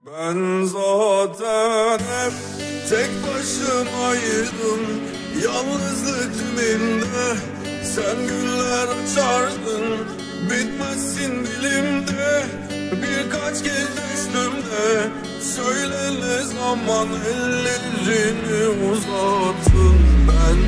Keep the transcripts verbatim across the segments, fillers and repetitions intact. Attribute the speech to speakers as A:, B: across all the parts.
A: Ben zaten hep tek başımaydım, yalnızlık tümünde. Sen güller açardın, bitmezsin dilimde. Birkaç kez düştüm de söyle ne zaman ellerini uzattın. Ben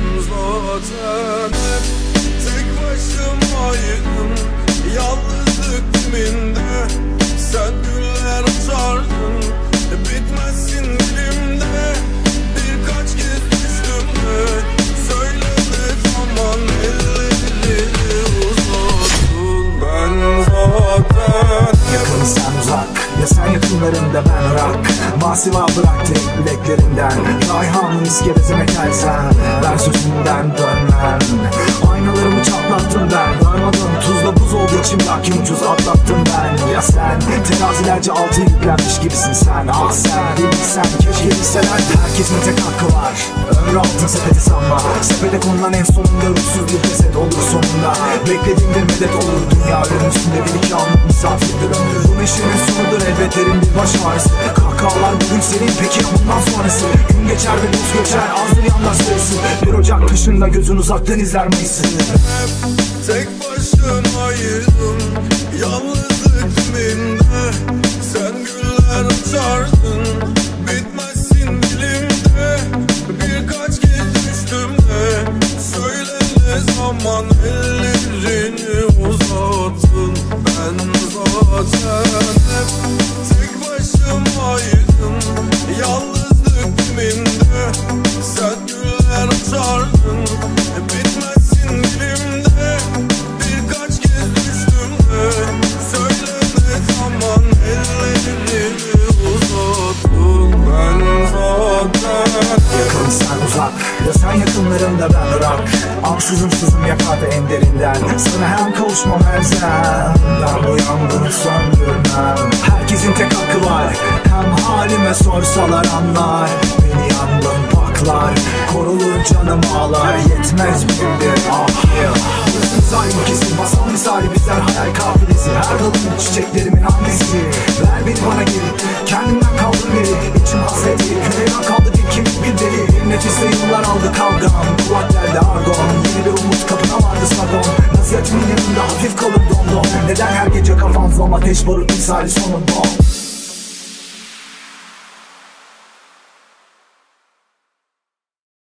A: zaten hep tek başımaydım, yalnızlık tümünde. Sen güller açardın, bitmezsin dilimde. Birkaç kez düştüm de söyle ne zaman ellerini uzattın. Ben zaten
B: yakın sen uzak, ya sen yakınlarında ben rak. Masiva bıraktı bileklerinden, Rayhan'ın iskelesine kelsen. Ben sözümden dönmem, aynalarımı çatlattım ben. Darmadım tuzla buz oldu içimdeki ucuz atlattım ben. Ya sen terazilerce altı yüklenmiş gibisin sen. Ah sen bilsen keşke bilseler, herkesin tek hakkı var. Ömrü altın sepeti sanma, sepete konulan en sonunda ruhsuz bir ceset olur sonunda. Beklediğim bir medet olur dünya, ölüm üstünde bir iki anlık misafirdir ömür. Bu neşenin sonudur elbet derin bir baş ağrısı. Kahkahalar bugün senin, peki bundan sonrası? Gün geçer ve buz geçer, azdır yandaş sayısı. Bir Ocak kışında gözün uzaktan izler Mayıs'ı.
A: hep tek başımaydım, yalnızlık tümünde. Sen güller açardın, bitmezsin dilimde. Birkaç kez düştüm de söyle ne zaman ellerini uzattın. Ben zaten hep tek başımaydım, yalnızlık tümünde. Sen güller açardın, bitmezsin dilimde. Birkaç kez düştüm de söyle ne zaman ellerini uzattın. Ben zaten
B: Yakın sen uzak, ya sen yakınlarında ben rak. Ansızın sızım yakardı en derinden, sana hem kavuşmam elzem. Ben bu yangını söndürmem. Herkesin tek hakkı var, hem halime sorsalar anlar. Beni yangın paklar, korulur canım ağlar. Yetmez bir de ah yeah. Burası zalim kesin, masal misali bizler hayal kafilesi. Her dalın çiçeklerimin annesi. Ver beni bana geri, kendimden kaldım beri. İçim hasreti, küreğime kaldı bir kemik bir deli. Bir nefiste yıllar aldı kavgam, kulak geldi argon. Yeni bir umut kapına vardı sagon. Nasihatinin yanında hafif kalır dom dom. Neden her gece kafan zom, ateş barut misali sonu bom.